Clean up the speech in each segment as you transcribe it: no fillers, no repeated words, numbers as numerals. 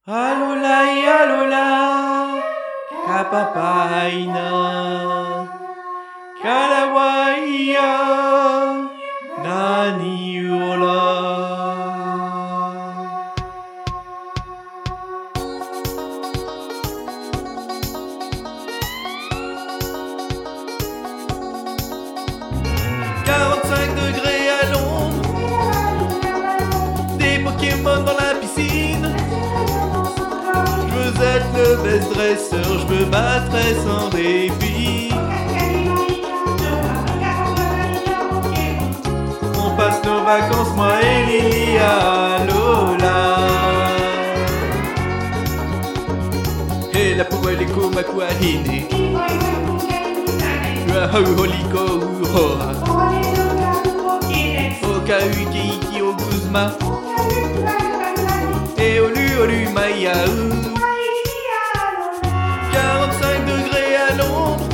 Alola y alola, kapapaina, kalawaiya, nani ola. « 45 degrés à l'ombre, des Pokémon dans la piscine. Je veux être le best dresseur, je me battrai sans répit. On passe nos vacances, moi et Lily à Lola. Et la poubelle est comme à Kuahine. Holiko Uhoa Okauki Iki Oguzma Et Olu Mayaou. 45 degrés à l'ombre,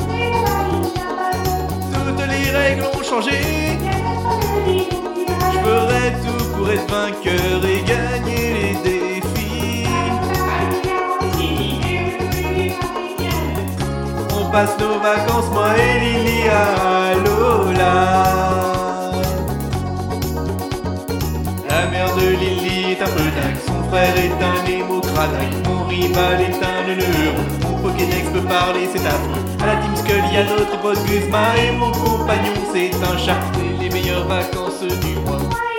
toutes les règles ont changé. Je ferai tout pour être vainqueur et gagner les défis. On passe nos vacances, moi et Lily à Lola. La mère de Lily est un peu dingue, son frère est un hémocradaque, mon rival est un neurone, mon Pokédex peut parler, c'est affreux. À la Team Skull, il y a notre pote Guzma et mon compagnon, c'est un chat. C'est les meilleures vacances du mois.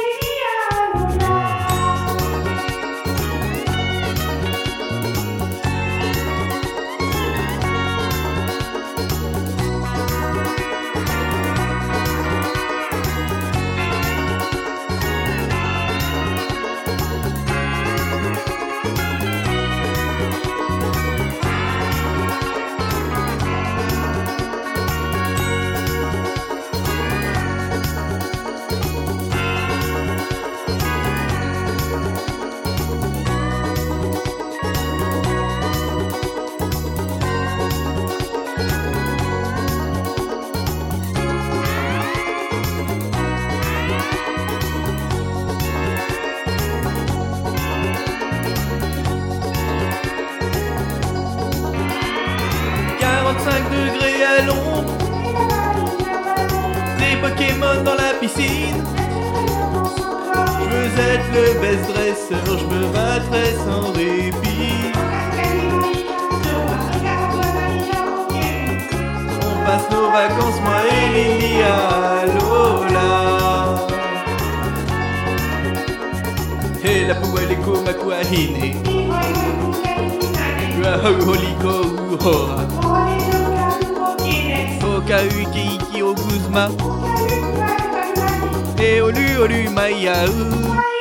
45 degrés à l'ombre, des Pokémon dans la piscine. Je veux être le best dresseur, je me battrai sans répit. On passe nos vacances, moi et Lily à Lola. Et la poubelle est comme à Kuahine. Holiko Uhoa Okauki Iki Oguzma Et Olu Mayaou.